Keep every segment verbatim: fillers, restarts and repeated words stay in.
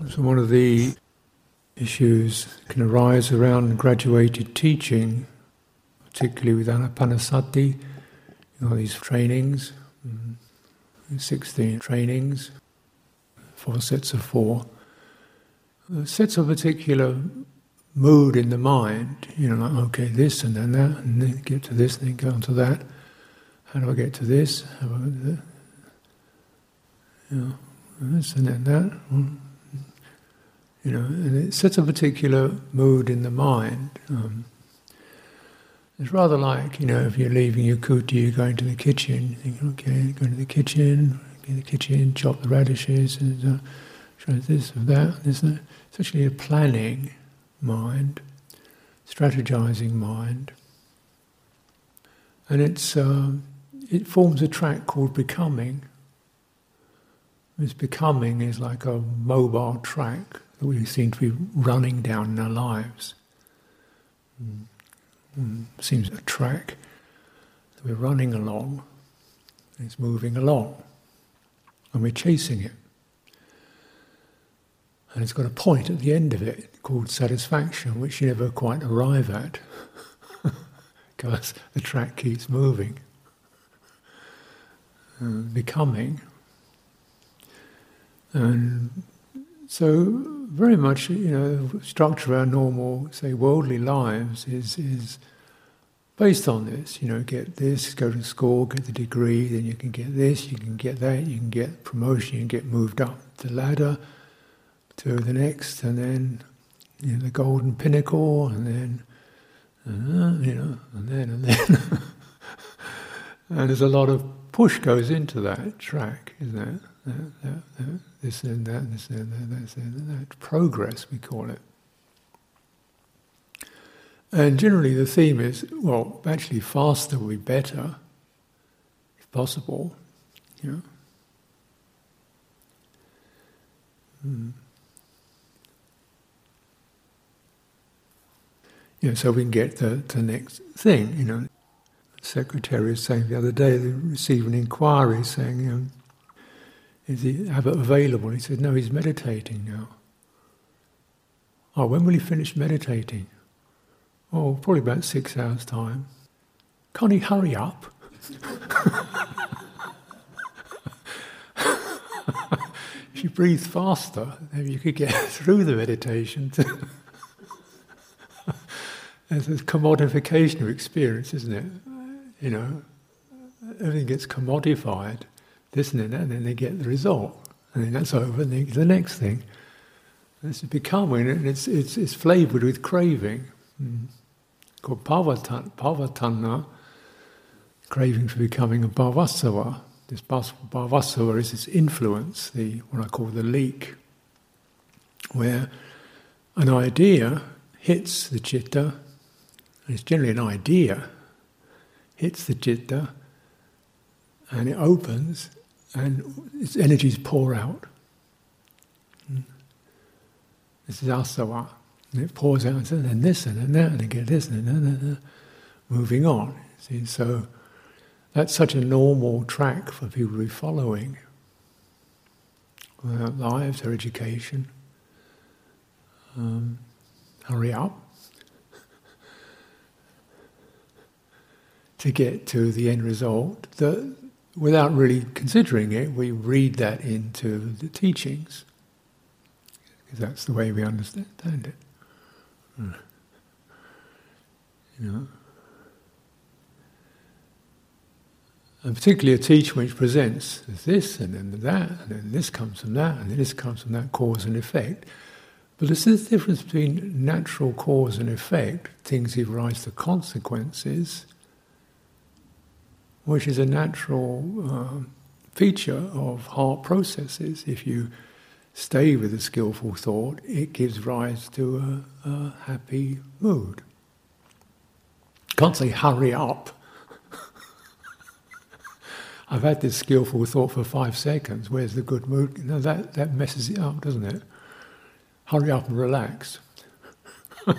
So one of the issues can arise around graduated teaching, particularly with Anapanasati, you know, these trainings, sixteen trainings, four sets of four. It sets a particular mood in the mind, you know, like, okay, this and then that, and then get to this, and then go on to that. How do I get to this? How do I get to that? You know, this and then that. You know, and it sets a particular mood in the mind. Um, it's rather like, you know, if you're leaving your kuti, you're going to the kitchen, you think, okay, go to the kitchen, get in the kitchen, chop the radishes, and uh, try this and that, this and that. It's actually a planning mind, strategizing mind. And it's um, it forms a track called becoming. This becoming is like a mobile track that we seem to be running down in our lives. Mm. Mm. Seems a track that we're running along, and it's moving along, and we're chasing it. And it's got a point at the end of it called satisfaction, which you never quite arrive at, because the track keeps moving. Uh, becoming. And so very much, you know, the structure of our normal, say, worldly lives is is based on this. You know, get this, go to school, get the degree, then you can get this, you can get that, you can get promotion, you can get moved up the ladder to the next, and then, you know, the golden pinnacle, and then, uh, you know, and then, and then. And there's a lot of push goes into that track, isn't there? That, that, that, this and that, this and that, this and that. Progress, we call it. And generally the theme is, well, actually faster will be better, if possible. You know? Mm. Yeah, so we can get to the next thing, you know. The secretary was saying the other day, they received an inquiry saying, you know, is he have it available? He said, no, he's meditating now. Oh, when will he finish meditating? Oh, probably about six hours' time. Can't he hurry up? If you breathe faster, maybe you could get through the meditation. There's this commodification of experience, isn't it? You know, everything gets commodified, this and that, and then they get the result. And then that's over, and then the next thing. This is becoming, and it's it's it's flavoured with craving. Mm. Called bhavatanha, bhavatanha, craving for becoming a bhavasava. This bhavasava is this influence, the what I call the leak, where an idea hits the citta, and it's generally an idea, hits the citta, and it opens, and its energies pour out. Mm. This is asava. And it pours out, and then this, and then that, and again this, and then that, moving on. See, so that's such a normal track for people to be following. Their lives, their education. Um, hurry up. To get to the end result, that without really considering it, we read that into the teachings. Because that's the way we understand it. Mm. You know? And particularly a teaching which presents this and then that, and then this comes from that, and then this comes from that, cause and effect. But there's this difference between natural cause and effect, things give rise to consequences, which is a natural uh, feature of heart processes. If you stay with a skillful thought, it gives rise to a, a happy mood. Can't say hurry up. I've had this skillful thought for five seconds, where's the good mood? No, that, that messes it up, doesn't it? Hurry up and relax. You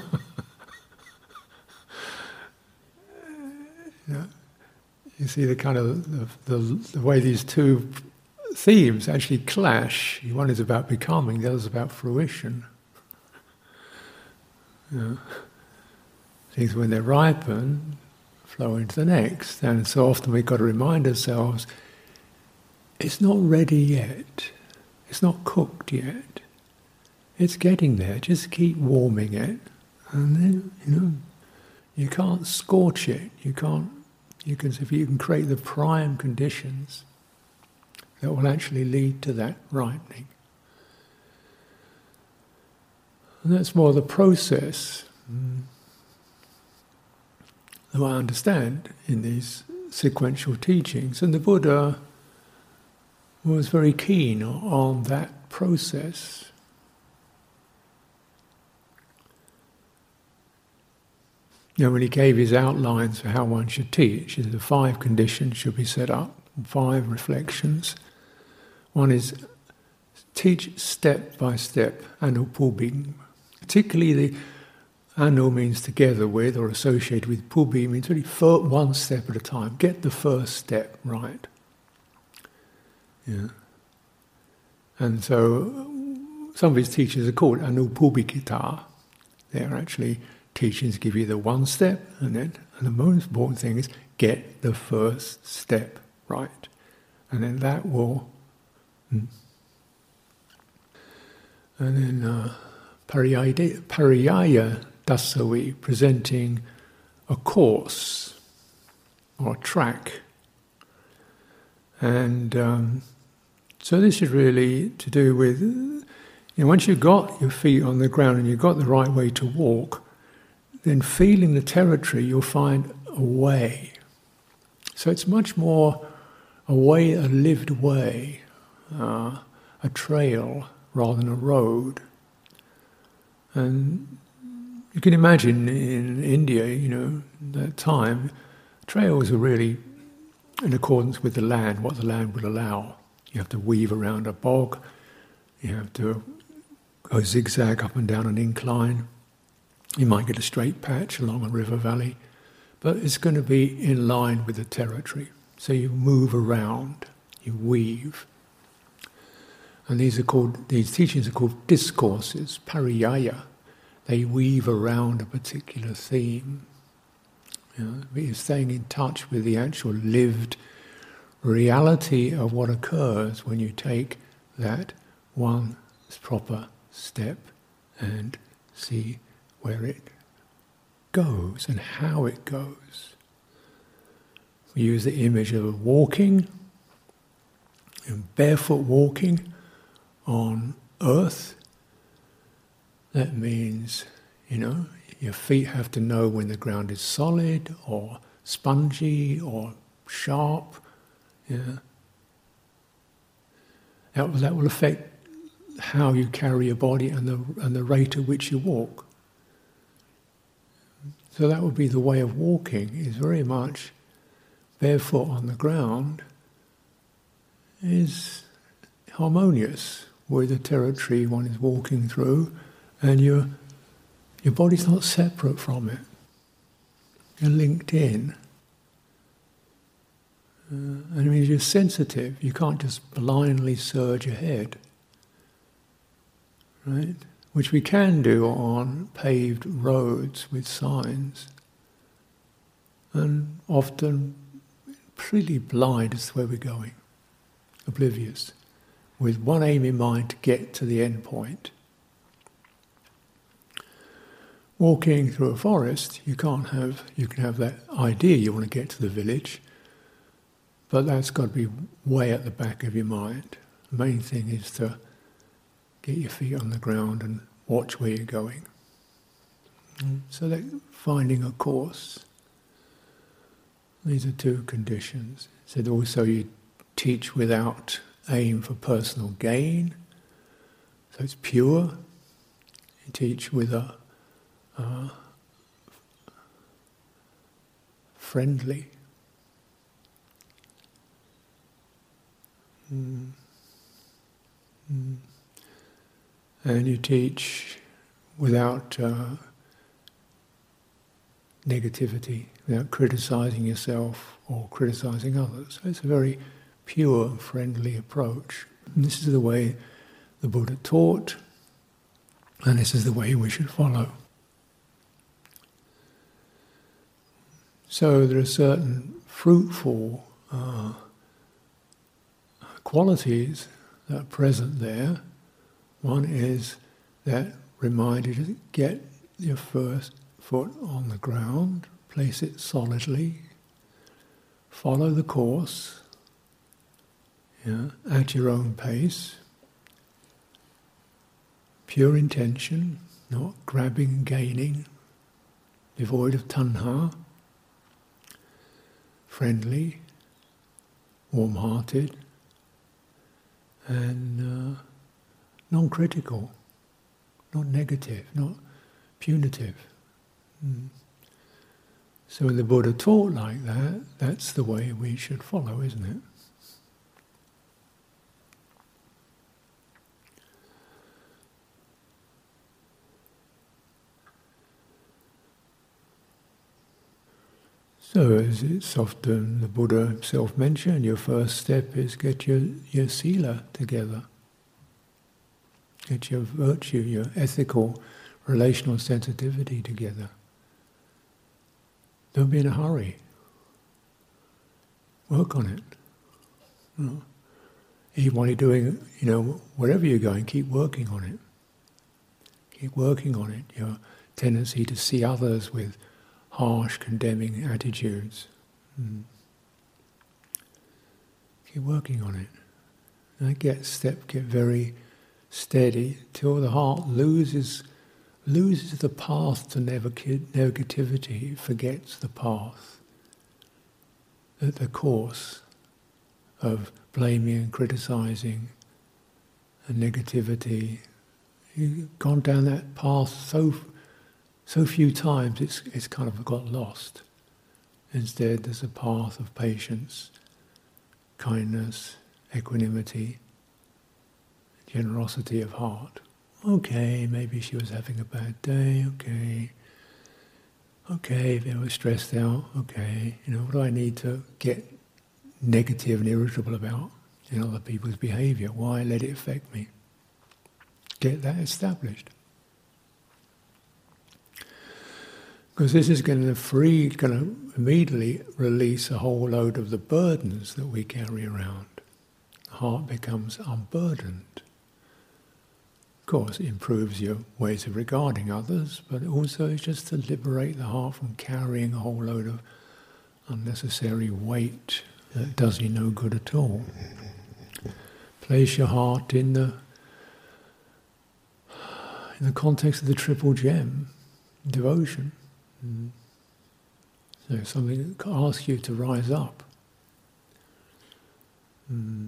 know, you see the kind of the, the, the way these two themes actually clash. One is about becoming, the other is about fruition. You know, things when they ripen flow into the next, and so often we've got to remind ourselves it's not ready yet, it's not cooked yet, it's getting there, just keep warming it, and then, you know, you can't scorch it, you can't, you can, if you can create the prime conditions that will actually lead to that ripening. And that's more the process mm, that I understand in these sequential teachings. And the Buddha was very keen on that process. You know, when he gave his outlines for how one should teach, the five conditions should be set up, five reflections. One is teach step by step, anupubing. Particularly the anu means together with or associated with, pubi means really one step at a time. Get the first step right. Yeah. And so some of his teachers are called anupubikita. They're actually teachings give you the one step, and then and the most important thing is get the first step right. And then that will... Hmm. And then... Uh, Pariyaya Dasavi, presenting a course or a track. And um, so this is really to do with, you know, once you've got your feet on the ground and you've got the right way to walk, then feeling the territory, you'll find a way. So it's much more a way, a lived way, uh, a trail rather than a road. And you can imagine in India, you know, that time, trails are really in accordance with the land, what the land would allow. You have to weave around a bog, you have to go zigzag up and down an incline, you might get a straight patch along a river valley, but it's going to be in line with the territory. So you move around, you weave. And these are called, these teachings are called discourses, pariyaya. They weave around a particular theme. You know, you're staying in touch with the actual lived reality of what occurs when you take that one proper step and see where it goes and how it goes. We use the image of walking, and barefoot walking on earth. That means, you know, your feet have to know when the ground is solid or spongy or sharp. Yeah. That will, that will affect how you carry your body and the and the rate at which you walk. So that would be the way of walking, is very much barefoot on the ground, is harmonious with the territory one is walking through, and your your body's not separate from it. You're linked in. Uh, and it means you're sensitive. You can't just blindly surge ahead. Right? Which we can do on paved roads with signs. And often pretty blind as to where we're going. Oblivious. With one aim in mind, to get to the end point. Walking through a forest, you can't have, you can have that idea you want to get to the village, but that's got to be way at the back of your mind. The main thing is to get your feet on the ground and watch where you're going. So that finding a course. These are two conditions. Said also you teach without aim for personal gain. So it's pure. You teach with a uh, friendly. Mm. Mm. And you teach without uh, negativity, without criticizing yourself or criticizing others. So it's a very pure, friendly approach. And this is the way the Buddha taught, and this is the way we should follow. So there are certain fruitful uh, qualities that are present there. One is that reminder to get your first foot on the ground, place it solidly, follow the course, yeah, at your own pace, pure intention, not grabbing and gaining, devoid of tanha, friendly, warm-hearted, and uh, non-critical, not negative, not punitive. Mm. So when the Buddha taught like that, that's the way we should follow, isn't it? So as it's often the Buddha himself mentioned, your first step is get your, your sila together. Get your virtue, your ethical, relational sensitivity together. Don't be in a hurry. Work on it. You know, even while you're doing, you know, wherever you're going, keep working on it. Keep working on it. Your tendency to see others with harsh, condemning attitudes. Mm. Keep working on it. And get step, get very steady till the heart loses loses the path to negativity, forgets the path, the, the course of blaming and criticizing and negativity. You've gone down that path so so few times it's it's kind of got lost. Instead there's a path of patience, kindness, equanimity, generosity of heart. Okay, maybe she was having a bad day, okay. Okay, if they were stressed out, okay. You know, what do I need to get negative and irritable about in other people's behaviour? Why let it affect me? Get that established. Because this is going to free, going to immediately release a whole load of the burdens that we carry around. The heart becomes unburdened. Of course, it improves your ways of regarding others, but also it's just to liberate the heart from carrying a whole load of unnecessary weight that does you no good at all. Place your heart in the in the context of the triple gem, devotion. Mm. So something that asks you to rise up. Mm.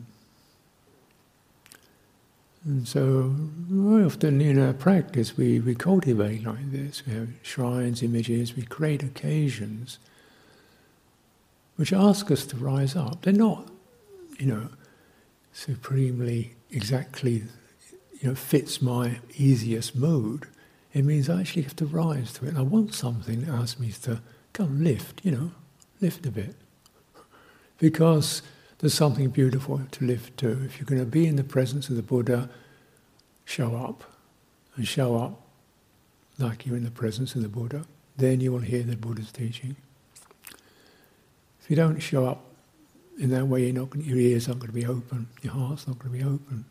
And so very often in our practice we, we cultivate like this. We have shrines, images, we create occasions which ask us to rise up. They're not, you know, supremely exactly, you know, fits my easiest mood. It means I actually have to rise to it. And I want something that asks me to come lift, you know, lift a bit. Because there's something beautiful to lift to. If you're going to be in the presence of the Buddha, show up. And show up like you're in the presence of the Buddha. Then you will hear the Buddha's teaching. If you don't show up in that way, you're not going to, your ears aren't going to be open. Your heart's not going to be open.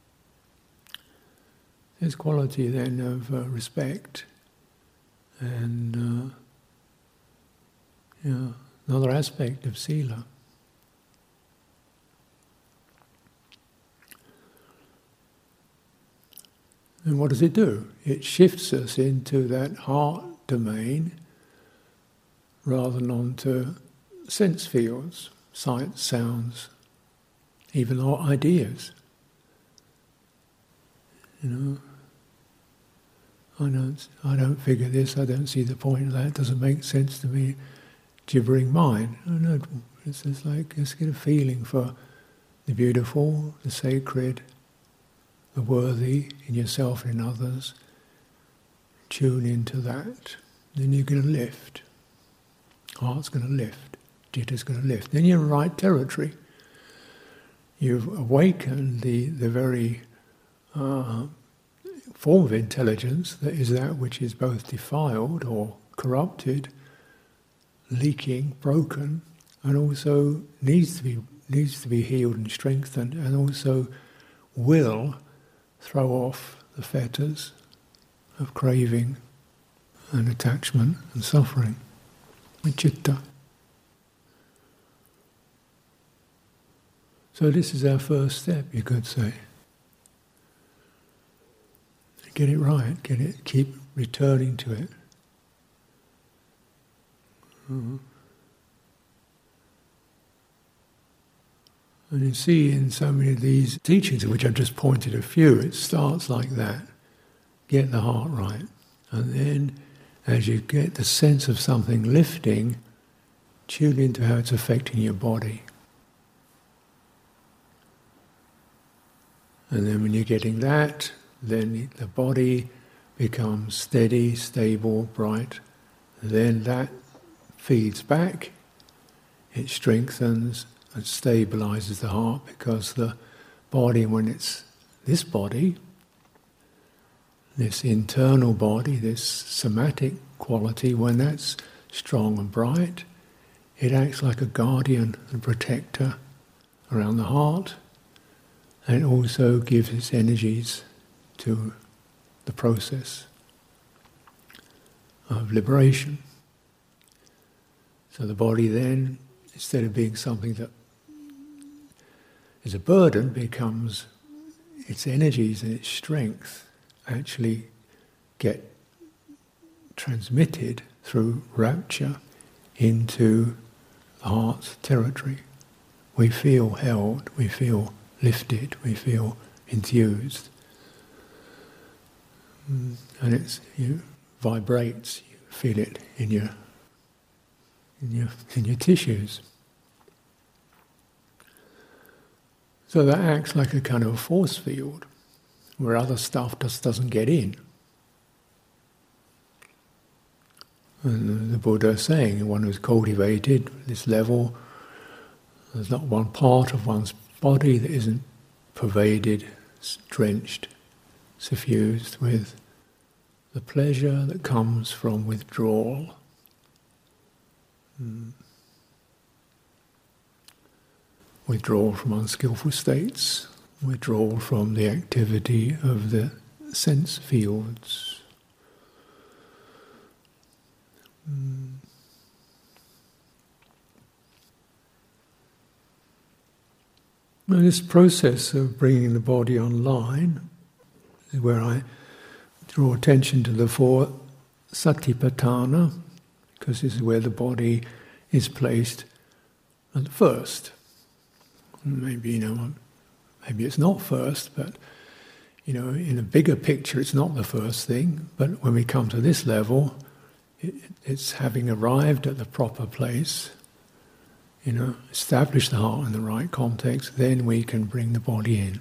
There's quality then of uh, respect. And uh, you know, another aspect of sila. And what does it do? It shifts us into that heart domain rather than onto sense fields, sights, sounds, even our ideas. You know, I don't, I don't figure this, I don't see the point of that, it doesn't make sense to me, gibbering mind. Oh, no, it's just like, just get a feeling for the beautiful, the sacred, the worthy in yourself and in others. Tune into that. Then you're going to lift. Heart's going to lift. Citta's going to lift. Then you're in the right territory. you've awakened the, the very uh, form of intelligence that is that which is both defiled or corrupted, leaking, broken, and also needs to be needs to be healed and strengthened, and also will throw off the fetters of craving and attachment and suffering, vichitta. So this is our first step, you could say. Get it right, get it, keep returning to it. Mm-hmm. And you see in so many of these teachings, of which I've just pointed a few, it starts like that. Get the heart right. And then, as you get the sense of something lifting, tune into how it's affecting your body. And then when you're getting that, then the body becomes steady, stable, bright. Then that feeds back, it strengthens and stabilizes the heart, because the body, when it's this body, this internal body, this somatic quality, when that's strong and bright, it acts like a guardian and protector around the heart, and it also gives its energies to the process of liberation. So the body then, instead of being something that is a burden, becomes its energies and its strength actually get transmitted through rapture into the heart's territory. We feel held, we feel lifted, we feel enthused. And it's, you vibrates, you feel it in your in your in your tissues. So that acts like a kind of force field where other stuff just doesn't get in. And the Buddha is saying, one who's cultivated this level, there's not one part of one's body that isn't pervaded, drenched, suffused with the pleasure that comes from withdrawal. Mm. Withdrawal from unskillful states, withdrawal from the activity of the sense fields. Mm. Now this process of bringing the body online is where I draw attention to the four satipatthana, because this is where the body is placed at first. Maybe, you know, maybe it's not first, but, you know, in a bigger picture it's not the first thing, but when we come to this level, it, it's having arrived at the proper place, you know, establish the heart in the right context, then we can bring the body in.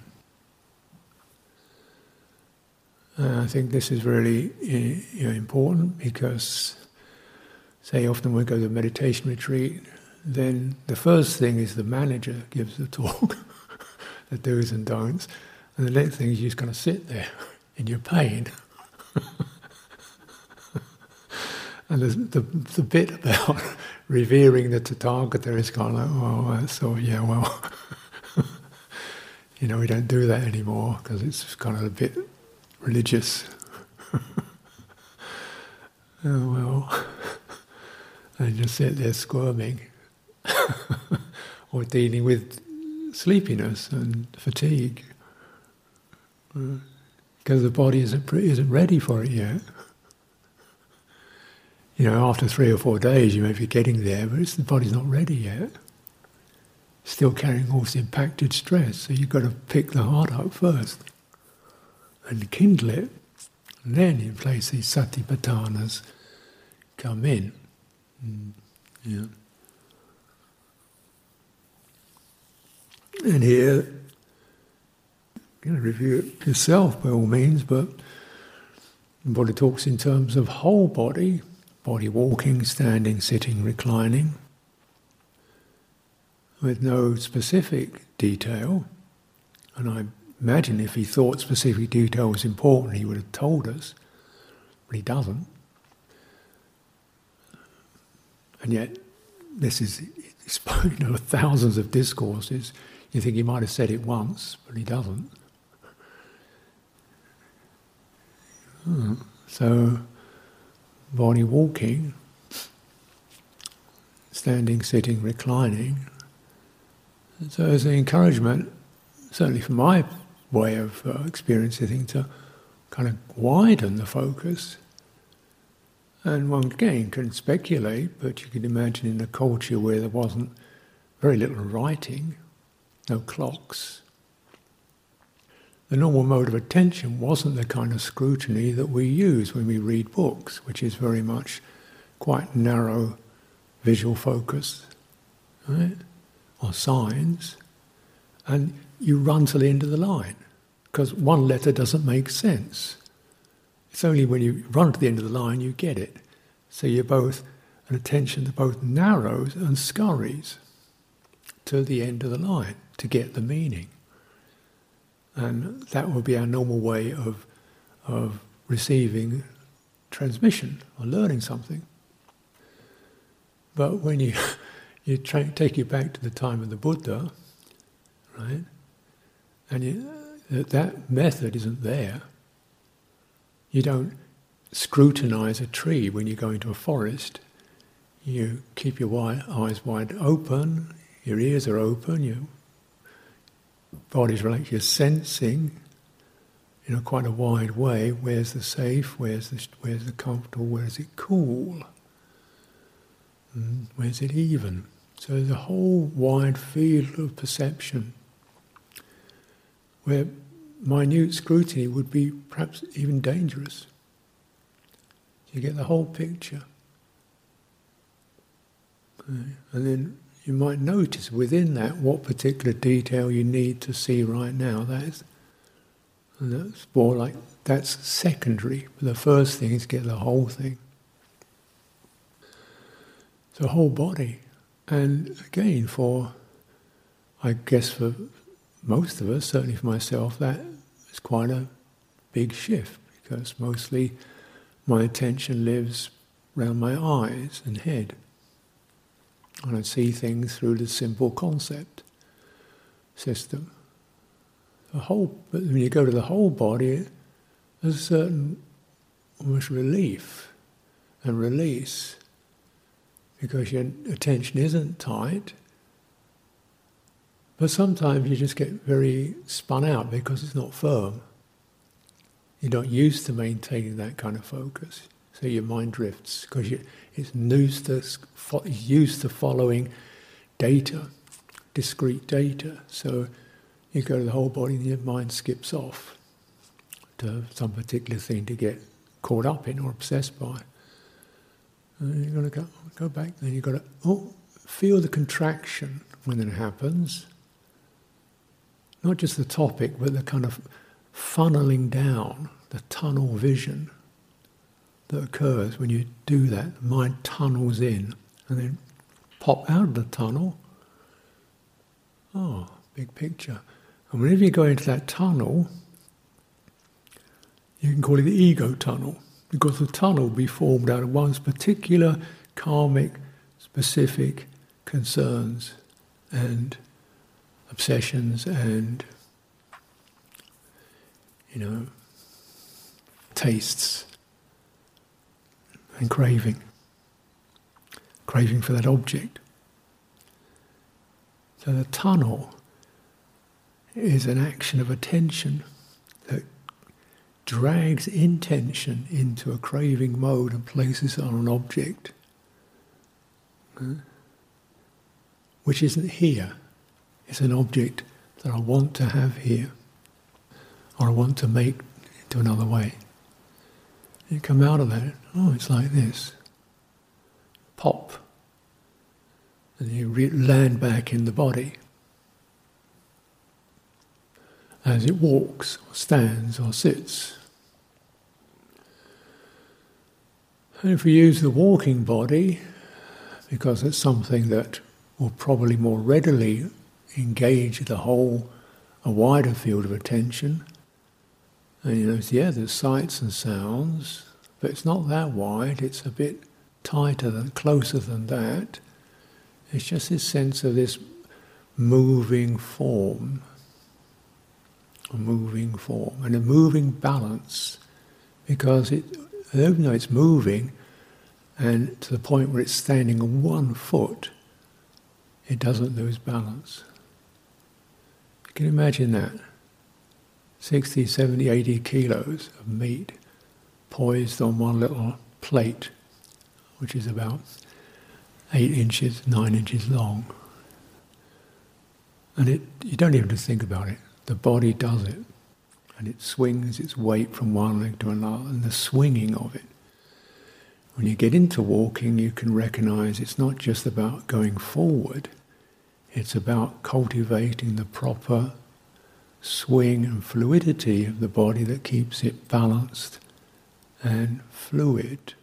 And I think this is really, you know, important, because, say, often we go to a meditation retreat, then the first thing is the manager gives the talk, the do's and don'ts, and the next thing is you just kind of sit there in your pain. And the, the, the bit about revering the Tathagata is kind of like, oh, that's so, yeah, well, you know, we don't do that anymore because it's kind of a bit religious. Oh, well, and you just sit there squirming. Or dealing with sleepiness and fatigue, because the body isn't isn't ready for it yet. You know, after three or four days, you may be getting there, but it's, the body's not ready yet. Still carrying all this impacted stress, so you've got to pick the heart up first and kindle it, and then in place these satipatthanas come in. Mm, yeah. And here, you know, review it yourself by all means, but the Buddha talks in terms of whole body, body walking, standing, sitting, reclining. with no specific detail, and I imagine if he thought specific detail was important, he would have told us, but he doesn't. And yet, this is, you know, thousands of discourses. You think he might have said it once, but he doesn't. Hmm. So, body walking, standing, sitting, reclining. So as an encouragement, certainly from my way of uh, experiencing things, to kind of widen the focus. And one again can speculate, but you can imagine in a culture where there wasn't very little writing, no clocks, the normal mode of attention wasn't the kind of scrutiny that we use when we read books, which is very much quite narrow visual focus, right? Or signs, and you run to the end of the line, because one letter doesn't make sense. It's only when you run to the end of the line you get it. So you're both, an attention that both narrows and scurries to the end of the line to get the meaning. And that would be our normal way of, of receiving transmission or learning something. But when you, you tra- take you back to the time of the Buddha, right, and you, that, that method isn't there. You don't scrutinize a tree when you go into a forest. You keep your wide, eyes wide open, your ears are open, your body's relaxed, you're sensing in a quite a wide way, where's the safe, where's the, where's the comfortable, where's it cool, mm, where's it even. So there's a whole wide field of perception where minute scrutiny would be perhaps even dangerous. You get the whole picture. Okay. And then you might notice within that what particular detail you need to see right now. That is, and that's more like, that's secondary. The first thing is get the whole thing. The whole body. And again, for, I guess for most of us, certainly for myself, that is quite a big shift, because mostly my attention lives around my eyes and head. And I see things through the simple concept system. The whole, but when you go to the whole body, there's a certain almost relief and release, because your attention isn't tight. But sometimes you just get very spun out because it's not firm. You're not used to maintaining that kind of focus, so your mind drifts because it's used to, used to following data, discrete data. So you go to the whole body and your mind skips off to some particular thing to get caught up in or obsessed by. And you've got to go, go back, then you've got to oh, feel the contraction when it happens. Not just the topic, but the kind of funneling down, the tunnel vision that occurs when you do that. The mind tunnels in and then pop out of the tunnel. Oh, big picture. And whenever you go into that tunnel, you can call it the ego tunnel, because the tunnel will be formed out of one's particular karmic, specific concerns and obsessions and, you know, tastes and craving. Craving for that object. So the tunnel is an action of attention that drags intention into a craving mode and places it on an object, which isn't here. It's an object that I want to have here, or I want to make into another way. You come out of that, oh, it's like this. Pop. And you re- land back in the body. As it walks, or stands, or sits. And if we use the walking body, because it's something that will probably more readily engage the whole, a wider field of attention. And you notice, yeah, there's sights and sounds, but it's not that wide, it's a bit tighter than, closer than that. It's just this sense of this moving form, a moving form, and a moving balance, because it, even though it's moving, and to the point where it's standing on one foot, it doesn't lose balance. You can imagine that. sixty, seventy, eighty kilos of meat poised on one little plate, which is about eight inches, nine inches long. And it, you don't even have to think about it. The body does it. And it swings its weight from one leg to another, and the swinging of it. When you get into walking, you can recognize it's not just about going forward, it's about cultivating the proper swing and fluidity of the body that keeps it balanced and fluid.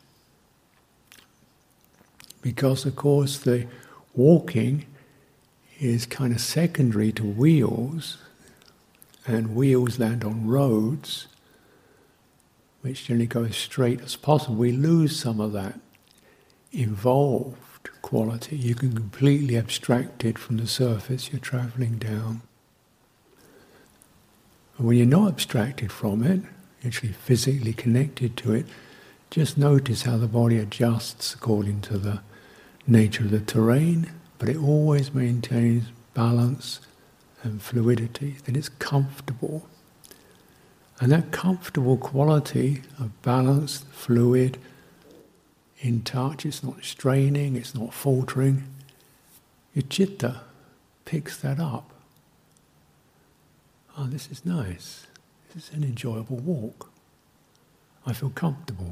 Because, of course, the walking is kind of secondary to wheels, and wheels land on roads, which generally go as straight as possible. We lose some of that involved quality. You can completely abstract it from the surface you're travelling down. And when you're not abstracted from it, actually physically connected to it, just notice how the body adjusts according to the nature of the terrain, but it always maintains balance and fluidity, that it's comfortable. And that comfortable quality of balanced, fluid, in touch, it's not straining, it's not faltering, your citta picks that up. Oh, this is nice. This is an enjoyable walk. I feel comfortable.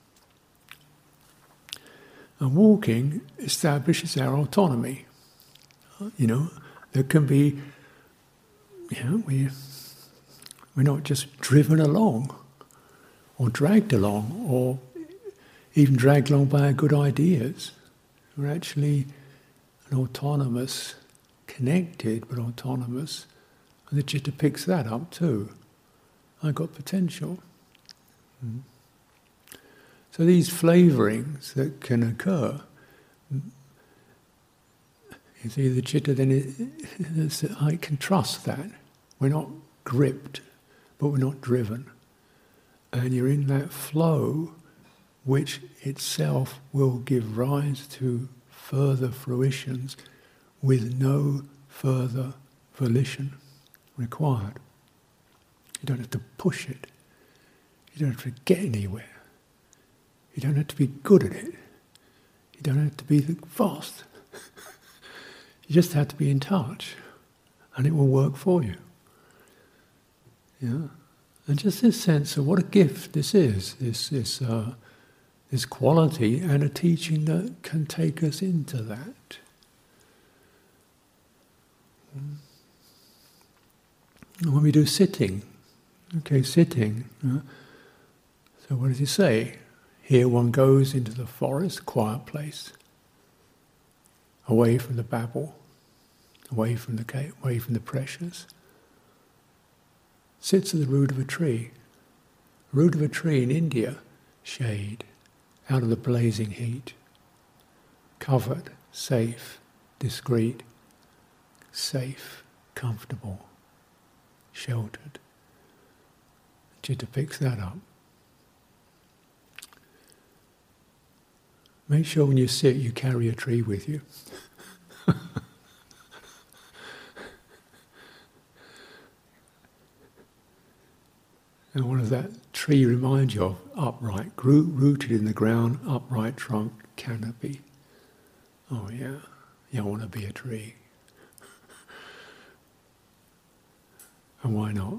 And walking establishes our autonomy. You know, there can be, you know, we, we're not just driven along or dragged along or even dragged along by our good ideas. We're actually an autonomous, connected but autonomous, and the citta picks that up too. I've got potential. Mm. So these flavourings that can occur, you see, the citta then, it, I can trust that. We're not gripped, but we're not driven. And you're in that flow which itself will give rise to further fruitions with no further volition required. You don't have to push it. You don't have to get anywhere. You don't have to be good at it. You don't have to be fast. You just have to be in touch, and it will work for you. Yeah, and just this sense of what a gift this is, this this uh, this quality, and a teaching that can take us into that. And when we do sitting, okay, sitting. Uh, so what does he say? Here one goes into the forest, quiet place, away from the babble, away from the away from the pressures. Sits at the root of a tree. Root of a tree in India, shade, out of the blazing heat. Covered, safe, discreet, safe, comfortable, sheltered. Citta picks that up. Make sure when you sit you carry a tree with you. And what does that tree remind you of? Upright, rooted in the ground, upright trunk, canopy. Oh yeah, you want to be a tree. And why not?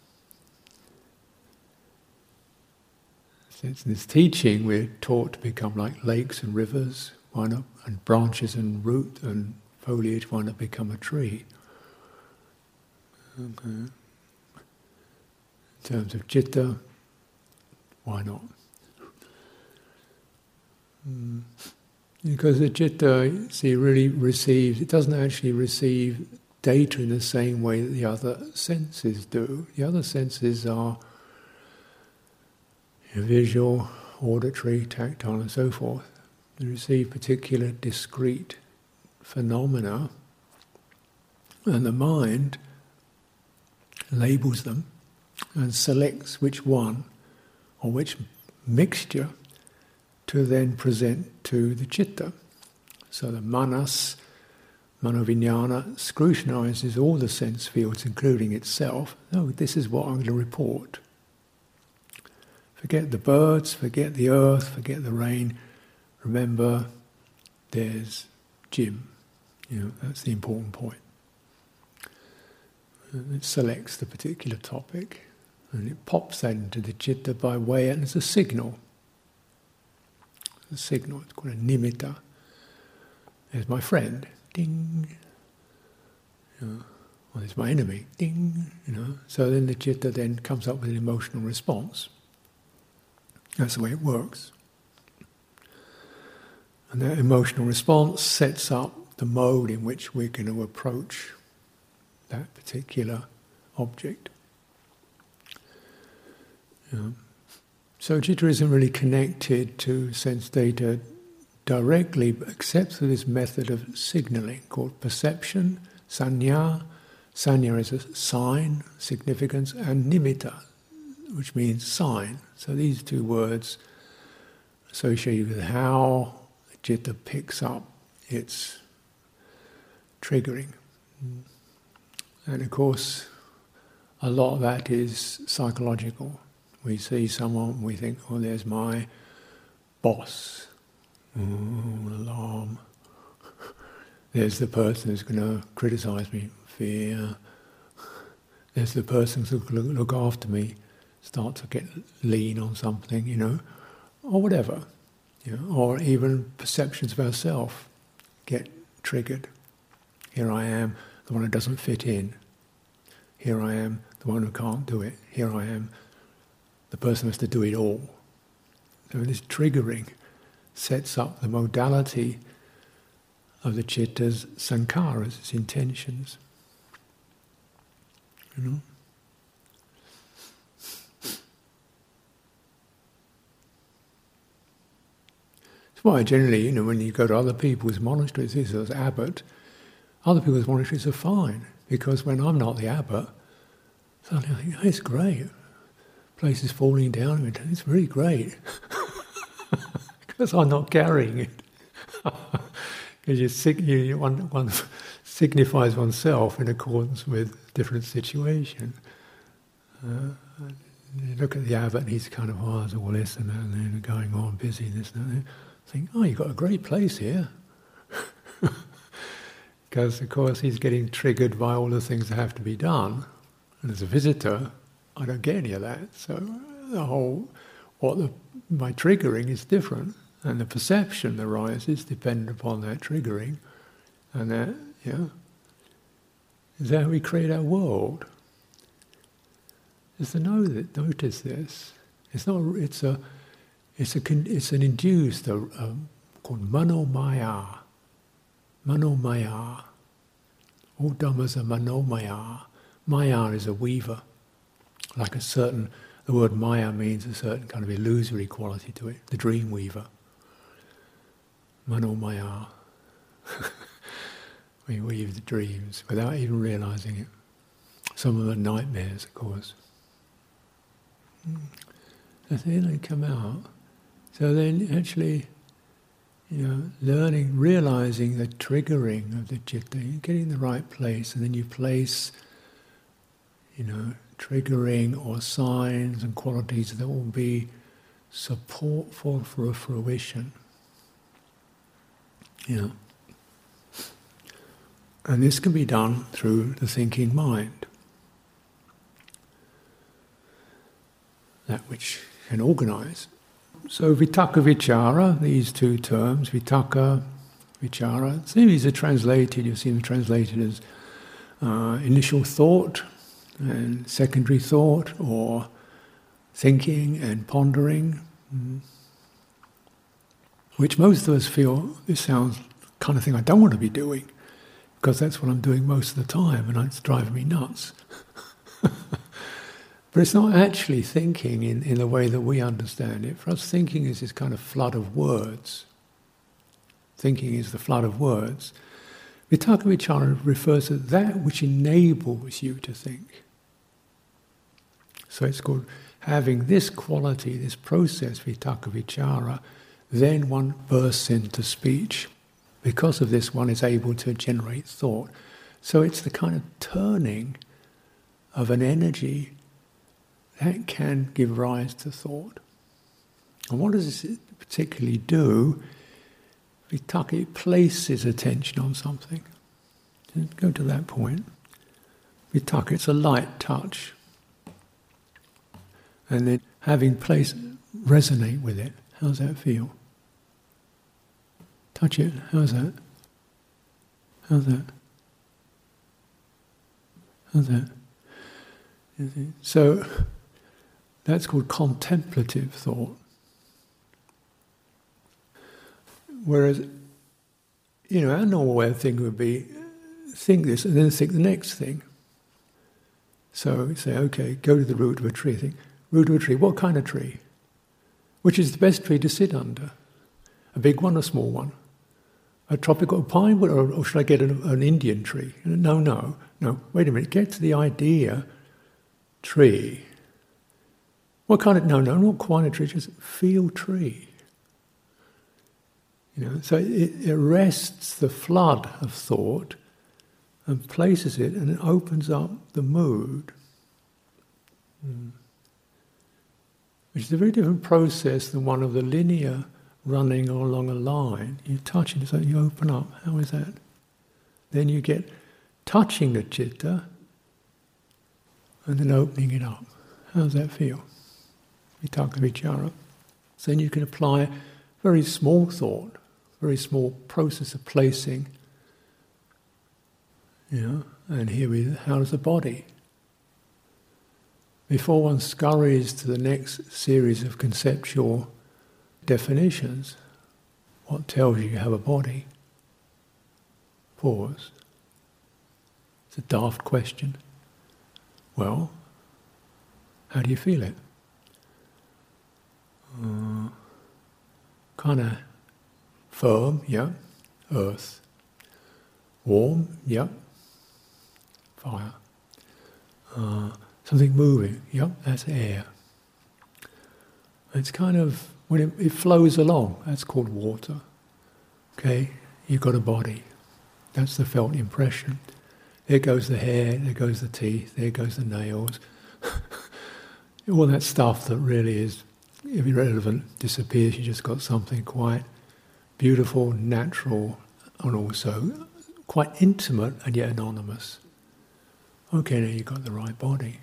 Since in this teaching we're taught to become like lakes and rivers, why not? And branches and root and foliage, why not become a tree? Okay. In terms of citta, why not? Mm. Because the citta, see, really receives, it doesn't actually receive data in the same way that the other senses do. The other senses are visual, auditory, tactile, and so forth. They receive particular discrete phenomena, and the mind labels them and selects which one or which mixture to then present to the citta. So the manas, manovinyana, scrutinizes all the sense fields, including itself. Oh, this is what I'm going to report. Forget the birds, forget the earth, forget the rain. Remember, there's Jim. You know, that's the important point. And it selects the particular topic, and it pops that into the citta by way, and it's a signal. A signal, it's called a nimitta. There's my friend, ding. You know, or there's my enemy, ding. You know, so then the citta then comes up with an emotional response. That's the way it works. And that emotional response sets up the mode in which we're going to approach that particular object. You know, so citta isn't really connected to sense data directly, except through this method of signalling called perception, sanya. Sanya is a sign, significance, and nimitta, which means sign. So these two words associated with how the citta picks up its triggering. And of course, a lot of that is psychological. We see someone, we think, oh, there's my boss. Oh, alarm. There's the person who's going to criticize me. Fear. There's the person who's going to look after me. Start to get lean on something, you know, or whatever. You know, or even perceptions of ourselves get triggered. Here I am, the one who doesn't fit in. Here I am, the one who can't do it. Here I am, the person who has to do it all. So this triggering sets up the modality of the citta's sankharas, its intentions. You know? That's why generally, you know, when you go to other people's monasteries, this is abbot, other people's monasteries are fine, because when I'm not the abbot, suddenly I think, oh, it's great. Place is falling down, it's really great. Because I'm not carrying it. Because you, sig- you one, one signifies oneself in accordance with different situation. Uh, you look at the abbot and he's kind of, oh, there's all this and that, and then going on, busy, this and that. Think, oh, you've got a great place here. Because, of course, he's getting triggered by all the things that have to be done. And as a visitor, I don't get any of that. So the whole, what the, my triggering is different. And the perception that arises dependent upon that triggering. And that, yeah, is that how we create our world. Is to know that, notice this. It's not, it's a, it's a, it's an induced, a, a, called manomaya. Manomaya. All dhammas are manomaya. Maya is a weaver. Like a certain, the word maya means a certain kind of illusory quality to it, the dream weaver. Manomaya. We weave the dreams without even realizing it. Some of them are nightmares, of course. And then they come out. So then actually, you know, learning, realizing the triggering of the citta, you're getting in the right place, and then you place, you know, triggering or signs and qualities that will be support for, for a fruition. You know. And this can be done through the thinking mind. That which can organize. So vitakka vichara, these two terms, vitakka, vichara, these are translated, you've seen them translated as uh, initial thought and secondary thought, or thinking and pondering. which most of us feel, this sounds the kind of thing I don't want to be doing, because that's what I'm doing most of the time, and it's driving me nuts. But it's not actually thinking in, in the way that we understand it. For us, thinking is this kind of flood of words. Thinking is the flood of words. Vitakka vichara refers to that which enables you to think. So it's called having this quality, this process, vitakka vichara, then one bursts into speech. Because of this, one is able to generate thought. So it's the kind of turning of an energy that can give rise to thought. And what does this particularly do? Vitakka, it places attention on something. Just go to that point. Vitakka, it's a light touch. And then having place, resonate with it. How's that feel? Touch it. How's that? How's that? How's that? So that's called contemplative thought. Whereas, you know, our normal way of thinking would be think this and then think the next thing. So we say, okay, go to the root of a tree. Think, root of a tree, what kind of tree? Which is the best tree to sit under? A big one or a small one? A tropical pine, or, or should I get an, an Indian tree? No, no, no, wait a minute, get to the idea, tree. What kind of, no, no, not quite a tree, just feel tree. You know, so it, it arrests the flood of thought and places it, and it opens up the mood. Mm. Which is a very different process than one of the linear running along a line. You touch it, so you open up. How is that? Then you get touching the citta and then opening it up. How does that feel? Vitakka vichara. So then you can apply very small thought, very small process of placing. You know, and here we, how's the body? Before one scurries to the next series of conceptual definitions, what tells you you have a body? Pause. It's a daft question. Well, how do you feel it? Uh, kind of firm, yeah, earth. Warm, yeah, fire. Uh, something moving, yep, that's air. It's kind of, when it, it flows along, that's called water. Okay, you've got a body. That's the felt impression. There goes the hair, there goes the teeth, there goes the nails. All that stuff that really is irrelevant disappears. You just got something quite beautiful, natural, and also quite intimate and yet anonymous. Okay, now you've got the right body.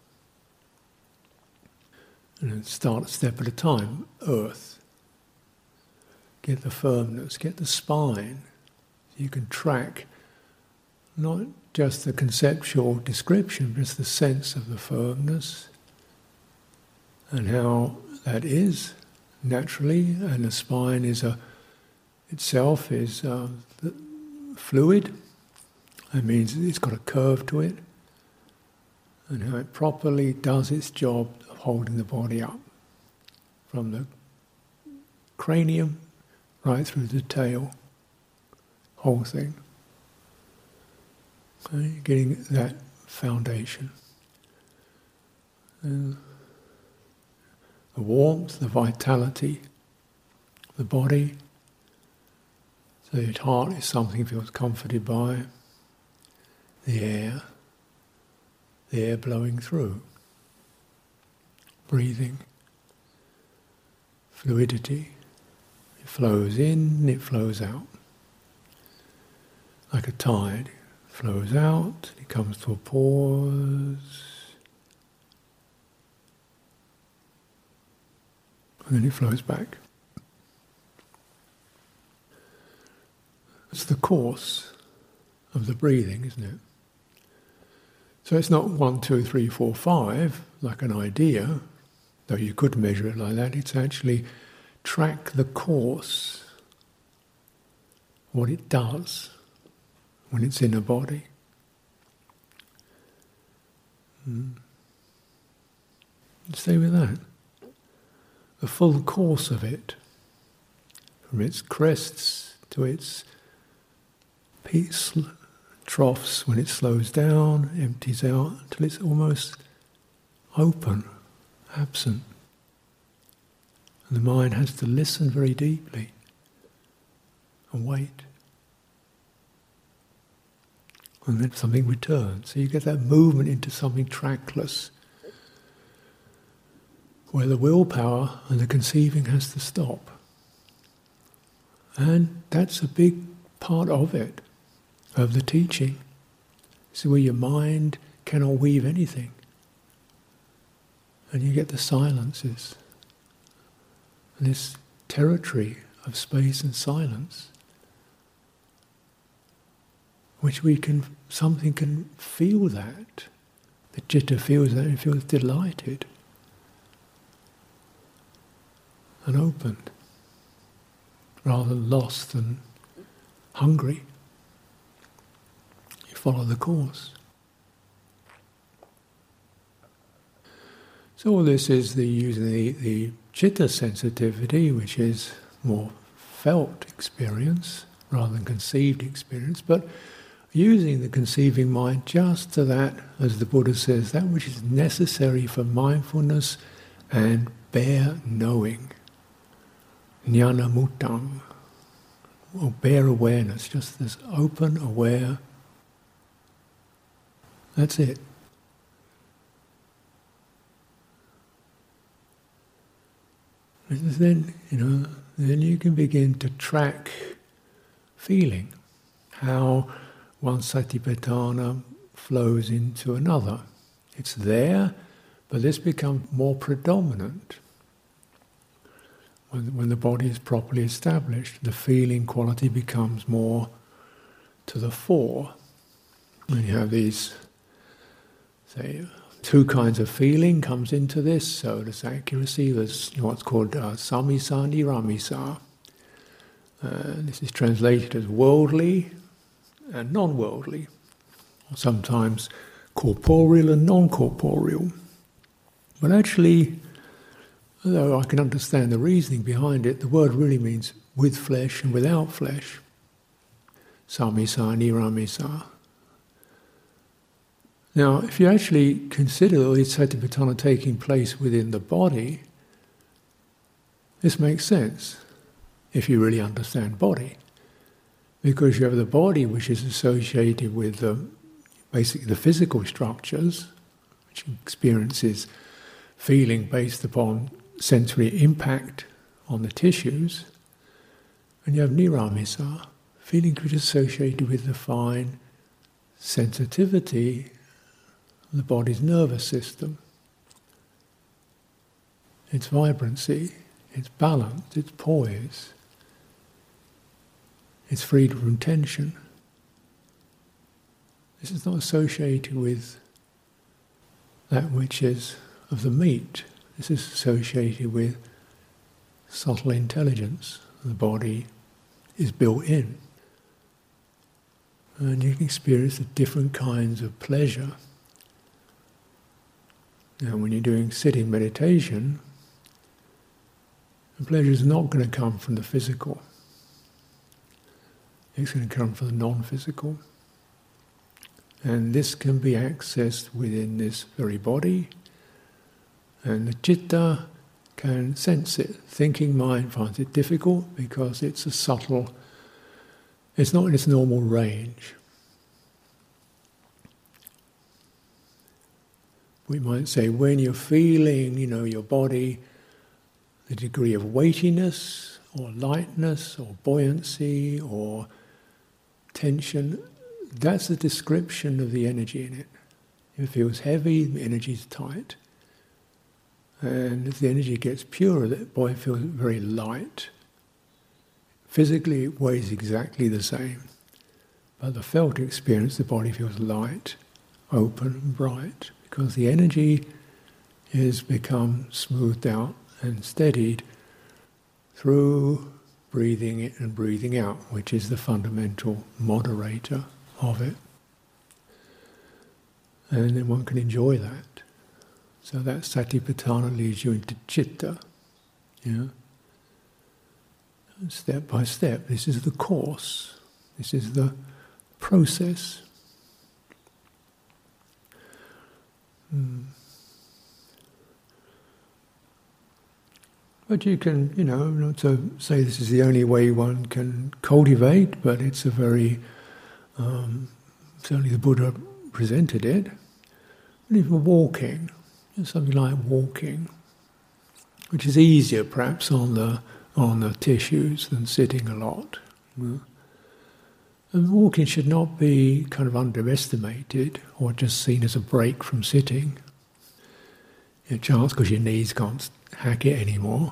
And then start a step at a time. Earth. Get the firmness, get the spine. You can track not just the conceptual description, but the sense of the firmness and how that is naturally. And the spine is a itself is uh, fluid. That means it's got a curve to it, and how it properly does its job of holding the body up from the cranium right through the tail, whole thing. Okay, getting that foundation. And the warmth, the vitality, the body. So the heart is something it feels comforted by. The air, the air blowing through. Breathing. Fluidity. It flows in, it flows out. Like a tide. It flows out, it comes to a pause. And then it flows back. It's the course of the breathing, isn't it? So it's not one, two, three, four, five, like an idea, though you could measure it like that. It's actually track the course, what it does when it's in a body. Mm. Stay with that. The full course of it, from its crests to its peaks, troughs, when it slows down, empties out, until it's almost open, absent. And the mind has to listen very deeply and wait. And then something returns. So you get that movement into something trackless, where the willpower and the conceiving has to stop. And that's a big part of it, of the teaching. It's where your mind cannot weave anything. And you get the silences. And this territory of space and silence, which we can, something can feel that. The citta feels that and feels delighted and opened, rather lost than hungry. You follow the course. So all this is the using the, the citta sensitivity, which is more felt experience rather than conceived experience, but using the conceiving mind just to that, as the Buddha says, that which is necessary for mindfulness and bare knowing. Jnana mutang, or bare awareness, just this open, aware. That's it. And then, you know, then you can begin to track feeling, how one satipatthana flows into another. It's there, but this becomes more predominant. When, when the body is properly established, the feeling quality becomes more to the fore. And you have these, say, two kinds of feeling comes into this. So this accuracy, there's what's called uh, samisa niramisa. Uh, this is translated as worldly and non-worldly, or sometimes corporeal and non-corporeal. But actually, although I can understand the reasoning behind it, the word really means with flesh and without flesh. Samisa, niramisa. Now, if you actually consider all these satipatthana taking place within the body, this makes sense, if you really understand body. Because you have the body which is associated with the, basically the physical structures, which experiences feeling based upon sensory impact on the tissues, and you have niramisa, feeling which is associated with the fine sensitivity of the body's nervous system, its vibrancy, its balance, its poise, its freedom from tension. This is not associated with that which is of the meat. This is associated with subtle intelligence. The body is built in. And you can experience the different kinds of pleasure. Now, when you're doing sitting meditation, the pleasure is not going to come from the physical. It's going to come from the non-physical. And this can be accessed within this very body, and the citta can sense it. Thinking mind finds it difficult because it's a subtle, it's not in its normal range. We might say when you're feeling, you know, your body, the degree of weightiness or lightness or buoyancy or tension, that's the description of the energy in it. If it feels heavy, the energy is tight. And if the energy gets purer, the body feels very light. Physically, it weighs exactly the same. But the felt experience, the body feels light, open and bright, because the energy is become smoothed out and steadied through breathing in and breathing out, which is the fundamental moderator of it. And then one can enjoy that. So that Satipatthana leads you into Citta. Yeah? Step by step. This is the course. This is the process. Hmm. But you can, you know, not to say this is the only way one can cultivate, but it's a very, um, certainly the Buddha presented it. And even walking, something like walking, which is easier perhaps on the on the tissues than sitting a lot. You know? And walking should not be kind of underestimated or just seen as a break from sitting. A chance because your knees can't hack it anymore.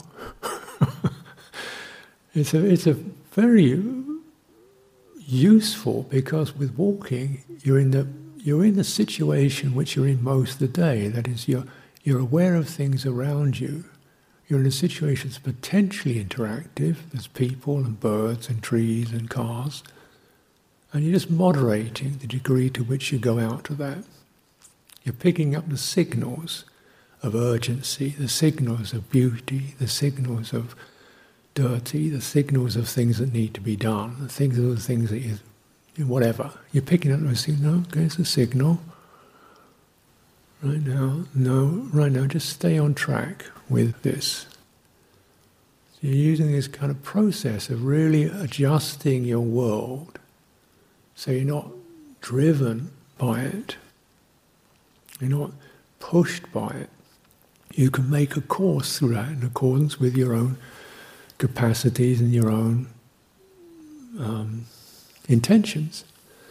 it's a it's a very useful, because with walking you're in the you're in the situation which you're in most of the day. That is, you're you're aware of things around you. You're in a situation that's potentially interactive. There's people and birds and trees and cars, and you're just moderating the degree to which you go out to that. You're picking up the signals of urgency, the signals of beauty, the signals of dirty, the signals of things that need to be done, the things of the things that you, whatever. You're picking up those signals. Okay, it's a signal. Right now, no, right now, just stay on track with this. So you're using this kind of process of really adjusting your world, so you're not driven by it. You're not pushed by it. You can make a course through that in accordance with your own capacities and your own um, intentions.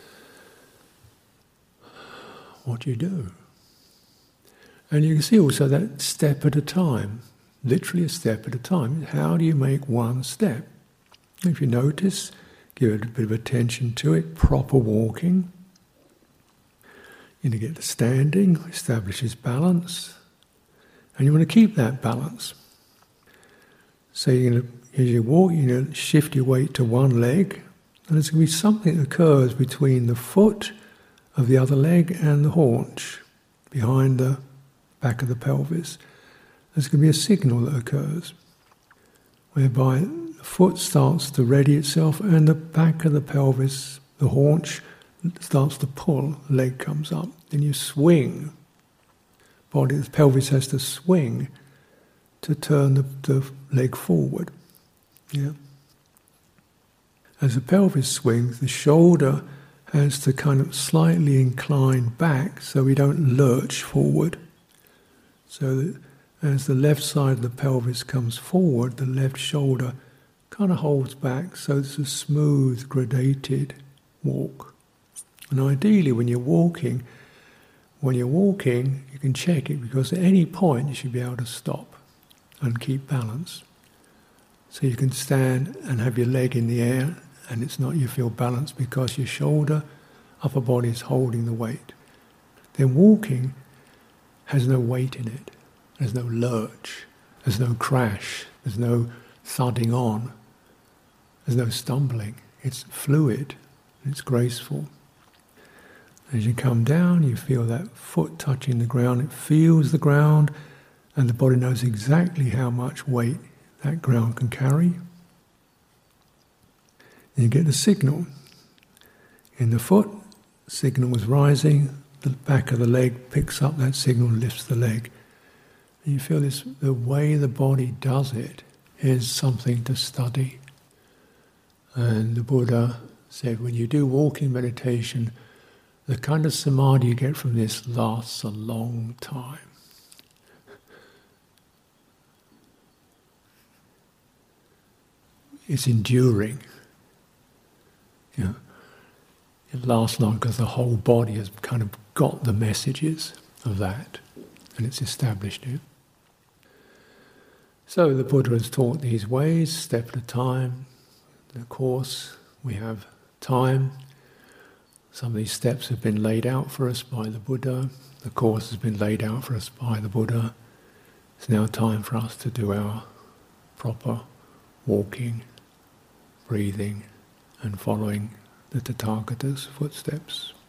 What do you do? And you can see also that step at a time, literally a step at a time. How do you make one step? If you notice, give it a bit of attention to it, proper walking. You need to get to standing, establishes balance. And you want to keep that balance. So you're going to, as you walk, you're going to shift your weight to one leg, and there's going to be something that occurs between the foot of the other leg and the haunch, behind the back of the pelvis. There's going to be a signal that occurs, whereby the foot starts to ready itself, and the back of the pelvis, the haunch, starts to pull, the leg comes up. Then you swing. Body, the pelvis has to swing to turn the, the leg forward. Yeah. As the pelvis swings, the shoulder has to kind of slightly incline back so we don't lurch forward. So that as the left side of the pelvis comes forward, the left shoulder kind of holds back, so it's a smooth, gradated walk. And ideally, when you're walking, When you're walking, you can check it, because at any point you should be able to stop and keep balance. So you can stand and have your leg in the air, and it's not you feel balanced because your shoulder, upper body is holding the weight. Then walking has no weight in it. There's no lurch. There's no crash. There's no thudding on. There's no stumbling. It's fluid. It's graceful. As you come down, you feel that foot touching the ground. It feels the ground, and the body knows exactly how much weight that ground can carry. Then you get the signal. In the foot, signal is rising. The back of the leg picks up that signal and lifts the leg. And you feel this, the way the body does it is something to study. And the Buddha said, when you do walking meditation, the kind of samadhi you get from this lasts a long time. It's enduring. You know, it lasts long because the whole body has kind of got the messages of that, and it's established it. So the Buddha has taught these ways, step at a time. Of course, we have time. Some of these steps have been laid out for us by the Buddha. The course has been laid out for us by the Buddha. It's now time for us to do our proper walking, breathing, and following the Tathagata's footsteps.